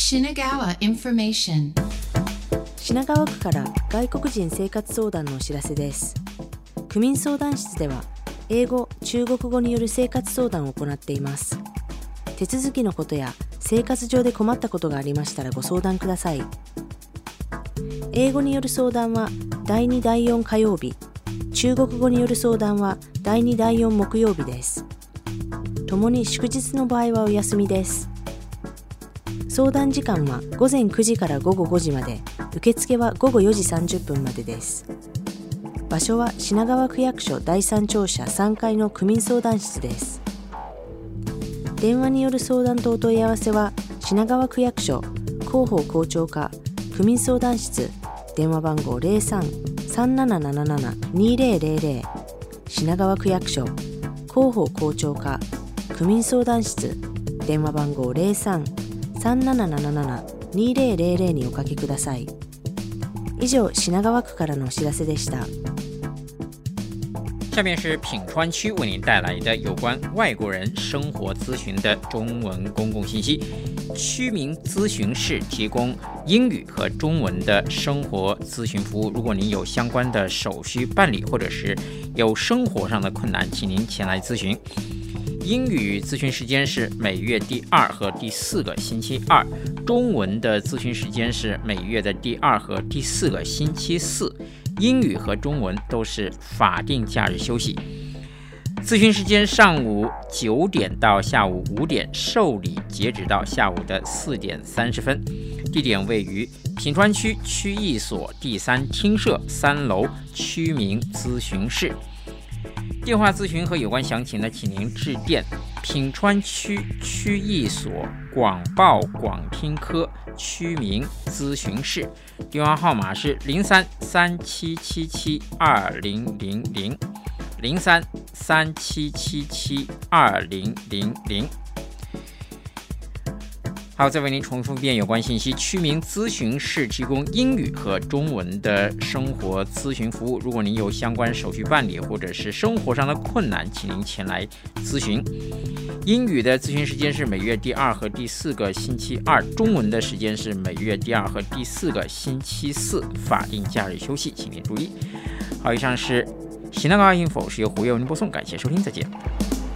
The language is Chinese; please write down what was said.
Shinagawa Information。 品川区から外国人生活相談のお知らせです。区民相談室では英語・中国語による生活相談を行っています。手続きのことや生活上で困ったことがありましたらご相談ください。英語による相談は第2第4火曜日、中国語による相談は第2第4木曜日です。ともに祝日の場合はお休みです。相談時間は午前9時から午後5時まで、受付は午後4時30分までです。場所は品川区役所第3庁舎3階の区民相談室です。電話による相談とお問い合わせは品川区役所広報校長課区民相談室、電話番号 03-3777-2000 品川区役所広報校長課区民相談室、電話番号 03-3777-2000 におかけください。以上、品川区からのお知らせでした。 下面是品川区为您带来的有关外国人生活咨询的中文公共信息。区民咨询室提供英语和中文的生活咨询服务。如果您有相关的手续办理，或者是有生活上的困难，请您前来咨询。英语咨询时间是每月第2和第4个星期二，中文的咨询时间是每月的第2和第4个星期四。英语和中文都是法定假日休息。咨询时间上午9点到下午5点，受理截止到下午的4点30分。地点位于品川区区役所第3厅舍3楼区民咨询室。电话咨询和有关详情呢，请您致电品川区区役所广报广听科区民咨询室，电话号码是03-3777-2000 03-3777-2000。好，再为您重复一遍有关信息。区民咨询室提供英语和中文的生活咨询服务。如果您有相关手续办理，或者是生活上的困难，请您前来咨询。英语的咨询时间是每月第2和第4个星期二，中文的时间是每月第2和第4个星期四，法定假日休息，请您注意。好，以上是品川Info，是由胡业为您播送，感谢收听，再见。